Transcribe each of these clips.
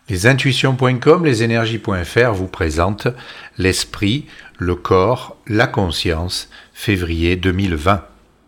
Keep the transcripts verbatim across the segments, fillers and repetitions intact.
Les intuitions point com, les énergies point f r vous présentent l'esprit, le corps, la conscience, février deux mille vingt.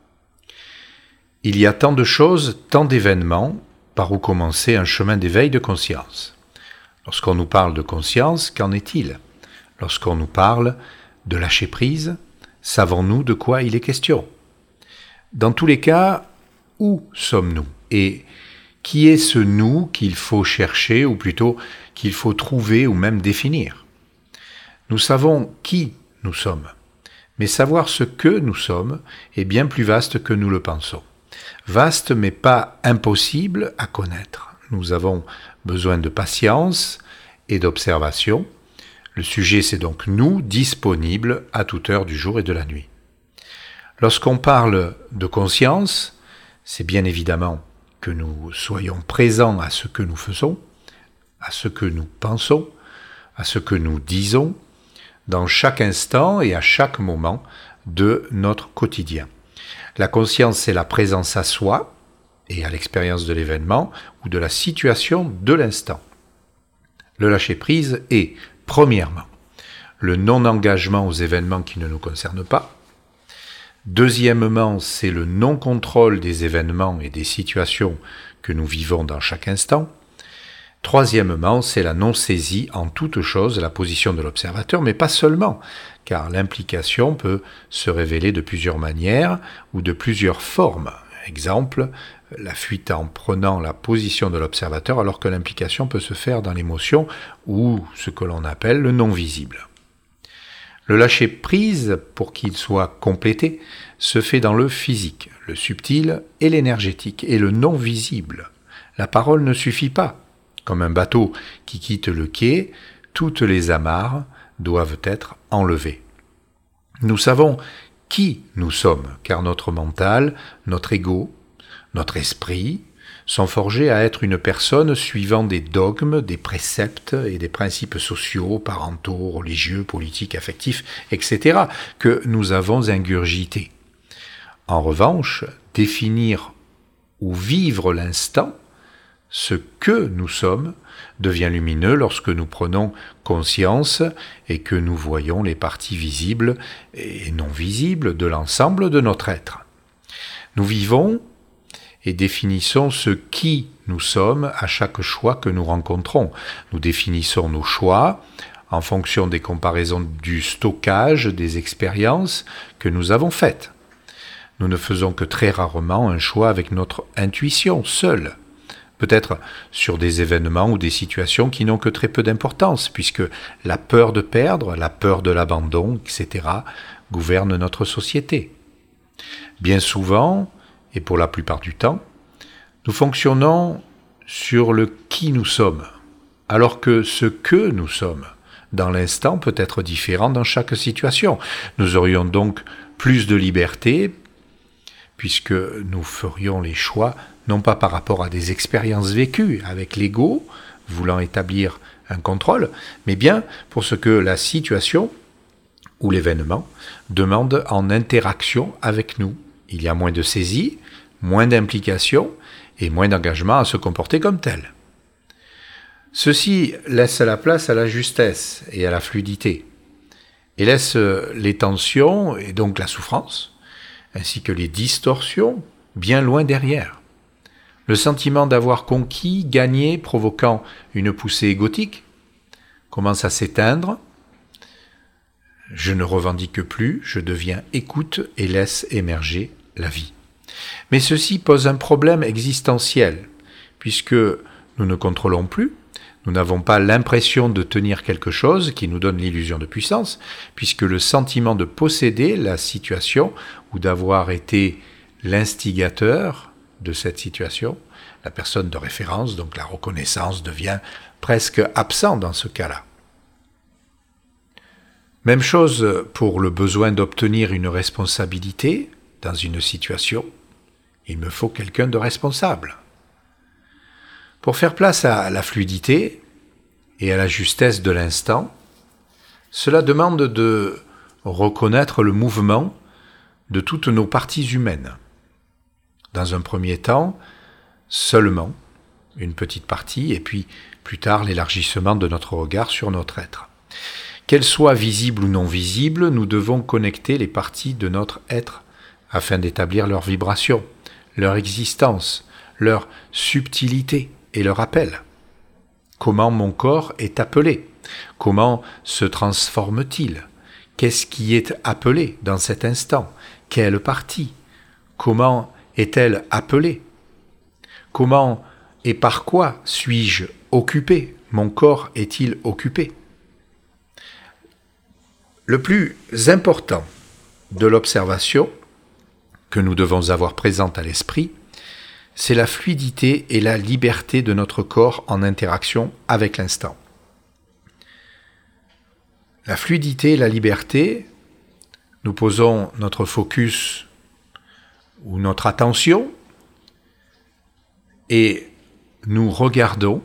Il y a tant de choses, tant d'événements, par où commencer un chemin d'éveil de conscience. Lorsqu'on nous parle de conscience, qu'en est-il ? Lorsqu'on nous parle de lâcher prise, savons-nous de quoi il est question ? Dans tous les cas, où sommes-nous ? Et qui est ce nous qu'il faut chercher, ou plutôt qu'il faut trouver ou même définir ? Nous savons qui nous sommes, mais savoir ce que nous sommes est bien plus vaste que nous le pensons. Vaste mais pas impossible à connaître. Nous avons besoin de patience et d'observation. Le sujet, c'est donc nous, disponibles à toute heure du jour et de la nuit. Lorsqu'on parle de conscience, c'est bien évidemment que nous soyons présents à ce que nous faisons, à ce que nous pensons, à ce que nous disons, dans chaque instant et à chaque moment de notre quotidien. La conscience, c'est la présence à soi et à l'expérience de l'événement ou de la situation de l'instant. Le lâcher-prise est, premièrement, le non-engagement aux événements qui ne nous concernent pas. Deuxièmement, c'est le non-contrôle des événements et des situations que nous vivons dans chaque instant. Troisièmement, c'est la non-saisie en toute chose, la position de l'observateur, mais pas seulement, car l'implication peut se révéler de plusieurs manières ou de plusieurs formes. Exemple, la fuite en prenant la position de l'observateur alors que l'implication peut se faire dans l'émotion ou ce que l'on appelle le non-visible. Le lâcher-prise, pour qu'il soit complété, se fait dans le physique, le subtil et l'énergétique, et le non-visible. La parole ne suffit pas. Comme un bateau qui quitte le quai, toutes les amarres doivent être enlevées. Nous savons qui nous sommes, car notre mental, notre ego, notre esprit sont forgés à être une personne suivant des dogmes, des préceptes et des principes sociaux, parentaux, religieux, politiques, affectifs, et cetera, que nous avons ingurgités. En revanche, définir ou vivre l'instant, ce que nous sommes, devient lumineux lorsque nous prenons conscience et que nous voyons les parties visibles et non visibles de l'ensemble de notre être. Nous vivons et définissons ce qui nous sommes à chaque choix que nous rencontrons. Nous définissons nos choix en fonction des comparaisons du stockage des expériences que nous avons faites. Nous ne faisons que très rarement un choix avec notre intuition seule. Peut-être sur des événements ou des situations qui n'ont que très peu d'importance, puisque la peur de perdre, la peur de l'abandon, et cetera, gouvernent notre société. Bien souvent, et pour la plupart du temps, nous fonctionnons sur le qui nous sommes, alors que ce que nous sommes, dans l'instant, peut être différent dans chaque situation. Nous aurions donc plus de liberté, puisque nous ferions les choix, non pas par rapport à des expériences vécues avec l'ego, voulant établir un contrôle, mais bien pour ce que la situation ou l'événement demande en interaction avec nous. Il y a moins de saisie, moins d'implication et moins d'engagement à se comporter comme tel. Ceci laisse la place à la justesse et à la fluidité, et laisse les tensions et donc la souffrance, ainsi que les distorsions bien loin derrière. Le sentiment d'avoir conquis, gagné, provoquant une poussée égotique, commence à s'éteindre. Je ne revendique plus, je deviens écoute et laisse émerger la vie. Mais ceci pose un problème existentiel, puisque nous ne contrôlons plus, nous n'avons pas l'impression de tenir quelque chose qui nous donne l'illusion de puissance, puisque le sentiment de posséder la situation ou d'avoir été l'instigateur de cette situation, la personne de référence, donc la reconnaissance, devient presque absent dans ce cas-là. Même chose pour le besoin d'obtenir une responsabilité dans une situation. Il me faut quelqu'un de responsable. Pour faire place à la fluidité et à la justesse de l'instant, cela demande de reconnaître le mouvement de toutes nos parties humaines. Dans un premier temps, seulement, une petite partie, et puis plus tard l'élargissement de notre regard sur notre être. Qu'elles soient visibles ou non visibles, nous devons connecter les parties de notre être afin d'établir leur vibration, leur existence, leur subtilité et leur appel. Comment mon corps est appelé? Comment se transforme-t-il? Qu'est-ce qui est appelé dans cet instant? Quelle partie? Comment est-elle appelée? Comment et par quoi suis-je occupé? Mon corps est-il occupé? Le plus important de l'observation que nous devons avoir présente à l'esprit, c'est la fluidité et la liberté de notre corps en interaction avec l'instant. La fluidité et la liberté, nous posons notre focus ou notre attention et nous regardons,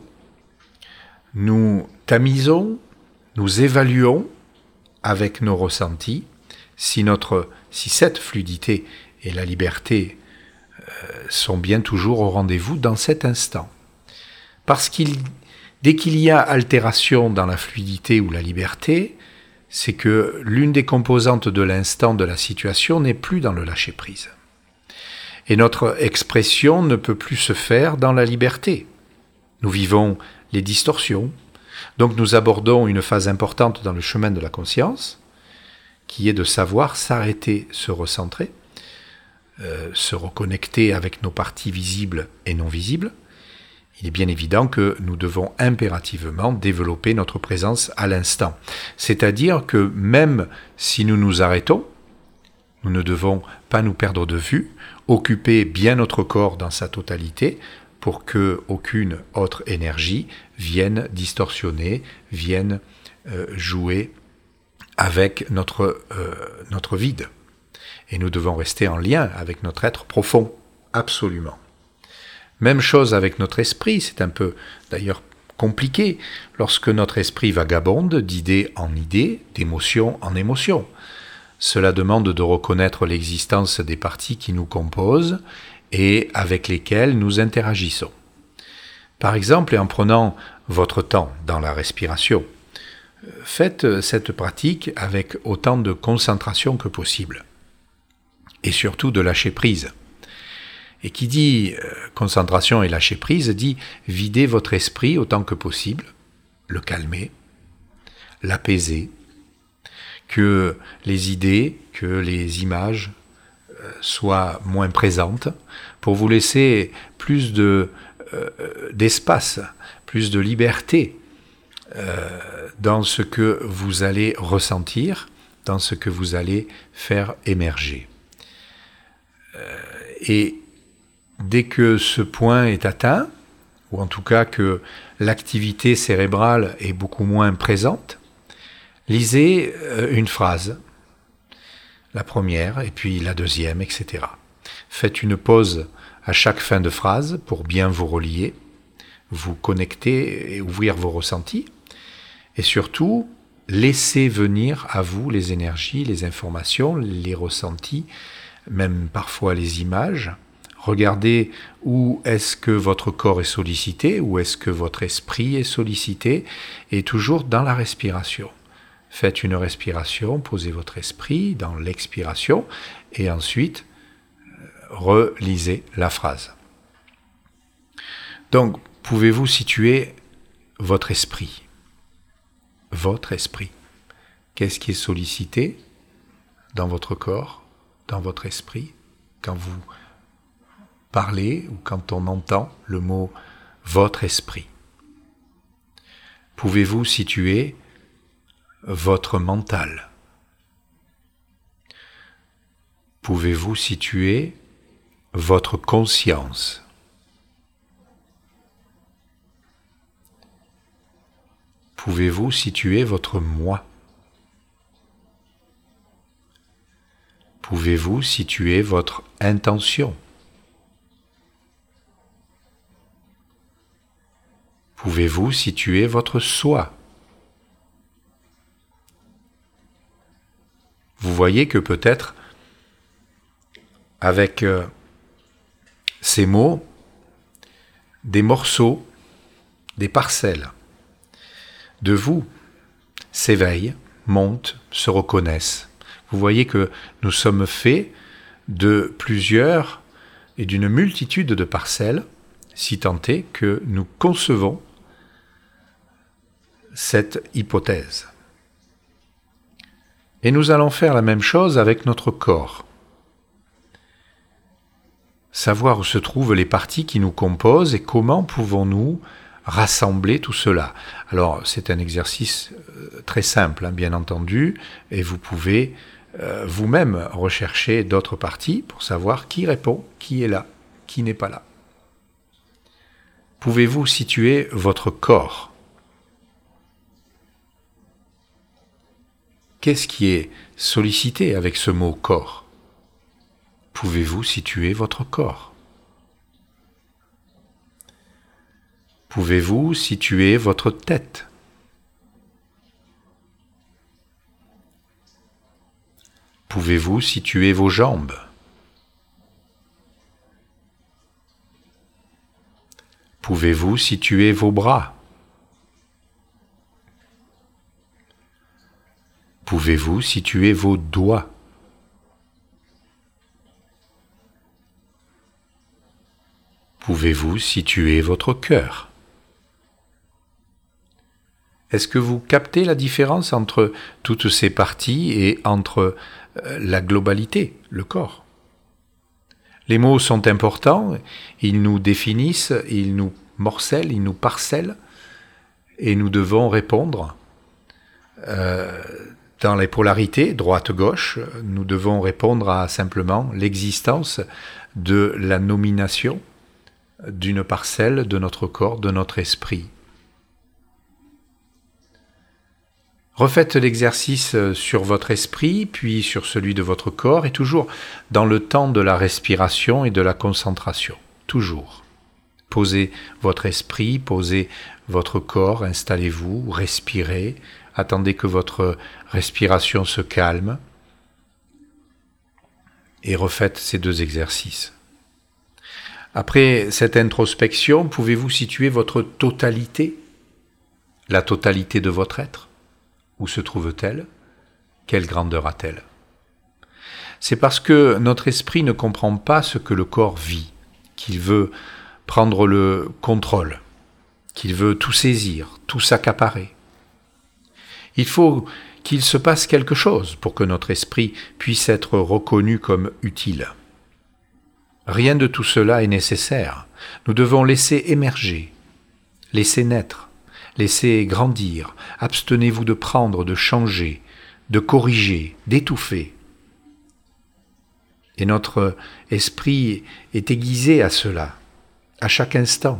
nous tamisons, nous évaluons avec nos ressentis si, notre, si cette fluidité et la liberté euh, sont bien toujours au rendez-vous dans cet instant. Parce qu'il, dès qu'il y a altération dans la fluidité ou la liberté, c'est que l'une des composantes de l'instant de la situation n'est plus dans le lâcher-prise. Et notre expression ne peut plus se faire dans la liberté. Nous vivons les distorsions. Donc nous abordons une phase importante dans le chemin de la conscience, qui est de savoir s'arrêter, se recentrer, euh, se reconnecter avec nos parties visibles et non visibles. Il est bien évident que nous devons impérativement développer notre présence à l'instant. C'est-à-dire que même si nous nous arrêtons, nous ne devons pas nous perdre de vue, occuper bien notre corps dans sa totalité pour qu'aucune autre énergie vienne distorsionner, vienne euh, jouer avec notre, euh, notre vide. Et nous devons rester en lien avec notre être profond, absolument. Même chose avec notre esprit, c'est un peu d'ailleurs compliqué lorsque notre esprit vagabonde d'idée en idée, d'émotion en émotion. Cela demande de reconnaître l'existence des parties qui nous composent et avec lesquelles nous interagissons. Par exemple, et en prenant votre temps dans la respiration, faites cette pratique avec autant de concentration que possible et surtout de lâcher prise. Et qui dit euh, concentration et lâcher prise dit vider votre esprit autant que possible, le calmer, l'apaiser, que les idées, que les images euh, soient moins présentes, pour vous laisser plus de, euh, d'espace, plus de liberté euh, dans ce que vous allez ressentir, dans ce que vous allez faire émerger. Euh, et dès que ce point est atteint, ou en tout cas que l'activité cérébrale est beaucoup moins présente, lisez une phrase, la première, et puis la deuxième, et cetera. Faites une pause à chaque fin de phrase pour bien vous relier, vous connecter et ouvrir vos ressentis, et surtout, laissez venir à vous les énergies, les informations, les ressentis, même parfois les images. Regardez où est-ce que votre corps est sollicité, où est-ce que votre esprit est sollicité, et toujours dans la respiration. Faites une respiration, posez votre esprit dans l'expiration, et ensuite, relisez la phrase. Donc, pouvez-vous situer votre esprit? Votre esprit. Qu'est-ce qui est sollicité dans votre corps, dans votre esprit, quand vous parler ou quand on entend le mot « votre esprit ». Pouvez-vous situer votre mental? Pouvez-vous situer votre conscience? Pouvez-vous situer votre moi? Pouvez-vous situer votre intention? Pouvez-vous situer votre soi? Vous voyez que peut-être, avec euh, ces mots, des morceaux, des parcelles de vous s'éveillent, montent, se reconnaissent. Vous voyez que nous sommes faits de plusieurs et d'une multitude de parcelles, si tant est que nous concevons cette hypothèse. Et nous allons faire la même chose avec notre corps. Savoir où se trouvent les parties qui nous composent et comment pouvons-nous rassembler tout cela. Alors, c'est un exercice très simple, hein, bien entendu, et vous pouvez euh, vous-même rechercher d'autres parties pour savoir qui répond, qui est là, qui n'est pas là. Pouvez-vous situer votre corps? Qu'est-ce qui est sollicité avec ce mot « corps » ? Pouvez-vous situer votre corps ? Pouvez-vous situer votre tête ? Pouvez-vous situer vos jambes ? Pouvez-vous situer vos bras ? Pouvez-vous situer vos doigts ? Pouvez-vous situer votre cœur ? Est-ce que vous captez la différence entre toutes ces parties et entre euh, la globalité, le corps ? Les mots sont importants, ils nous définissent, ils nous morcellent, ils nous parcellent, et nous devons répondre euh, dans les polarités, droite-gauche, nous devons répondre à simplement l'existence de la nomination d'une parcelle de notre corps, de notre esprit. Refaites l'exercice sur votre esprit, puis sur celui de votre corps, et toujours dans le temps de la respiration et de la concentration. Toujours. Posez votre esprit, posez votre corps, installez-vous, respirez, attendez que votre respiration se calme, et refaites ces deux exercices. Après cette introspection, pouvez-vous situer votre totalité, la totalité de votre être ? Où se trouve-t-elle ? Quelle grandeur a-t-elle ? C'est parce que notre esprit ne comprend pas ce que le corps vit, qu'il veut prendre le contrôle, qu'il veut tout saisir, tout s'accaparer. Il faut qu'il se passe quelque chose pour que notre esprit puisse être reconnu comme utile. Rien de tout cela est nécessaire. Nous devons laisser émerger, laisser naître, laissez grandir, abstenez-vous de prendre, de changer, de corriger, d'étouffer. Et notre esprit est aiguisé à cela, à chaque instant.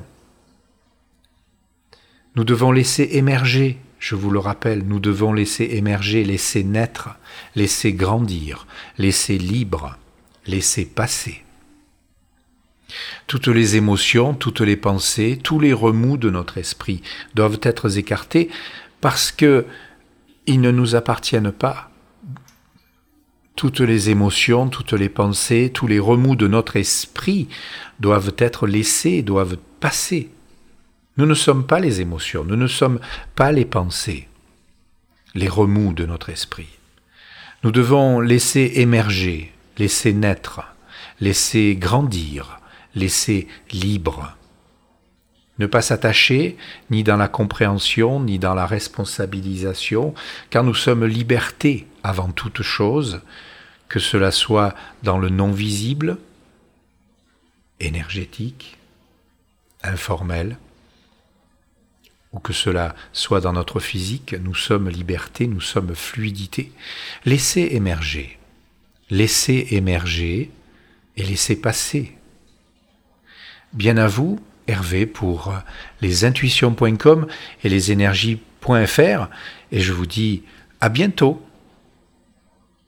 Nous devons laisser émerger, je vous le rappelle, nous devons laisser émerger, laisser naître, laisser grandir, laisser libre, laisser passer. Toutes les émotions, toutes les pensées, tous les remous de notre esprit doivent être écartés parce que ils ne nous appartiennent pas. Toutes les émotions, toutes les pensées, tous les remous de notre esprit doivent être laissés, doivent passer. Nous ne sommes pas les émotions, nous ne sommes pas les pensées, les remous de notre esprit. Nous devons laisser émerger, laisser naître, laisser grandir, laisser libre. Ne pas s'attacher ni dans la compréhension, ni dans la responsabilisation, car nous sommes liberté avant toute chose, que cela soit dans le non-visible, énergétique, informel, ou que cela soit dans notre physique, nous sommes liberté, nous sommes fluidité. Laissez émerger, laissez émerger et laissez passer. Bien à vous, Hervé, pour lesintuitions point com et lesénergies point f r, et je vous dis à bientôt.